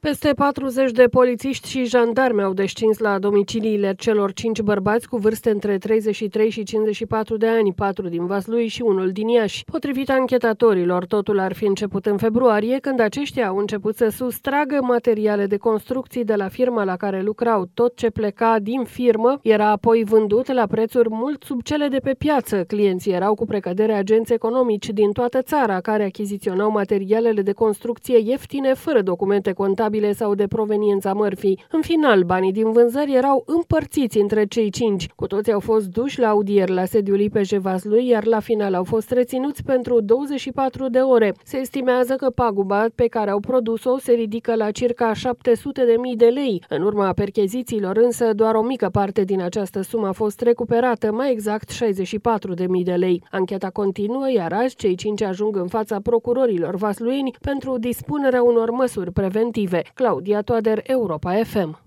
Peste 40 de polițiști și jandarmi au descins la domiciliile celor 5 bărbați cu vârste între 33 și 54 de ani, 4 din Vaslui și unul din Iași. Potrivit anchetatorilor, totul ar fi început în februarie, când aceștia au început să sustragă materiale de construcții de la firma la care lucrau. Tot ce pleca din firmă era apoi vândut la prețuri mult sub cele de pe piață. Clienții erau cu precădere agenți economici din toată țara, care achiziționau materialele de construcție ieftine, fără documente contabile sau de proveniența mărfii. În final, banii din vânzări erau împărțiți între cei 5. Cu toții au fost duși la audieri la sediul IPJ Vaslui, iar la final au fost reținuți pentru 24 de ore. Se estimează că paguba pe care au produs-o se ridică la circa 700.000 de lei. În urma perchezițiilor însă, doar o mică parte din această sumă a fost recuperată, mai exact 64.000 de lei. Ancheta continuă, iar azi cei 5 ajung în fața procurorilor vasluieni pentru dispunerea unor măsuri preventive. Claudia Toader, Europa FM.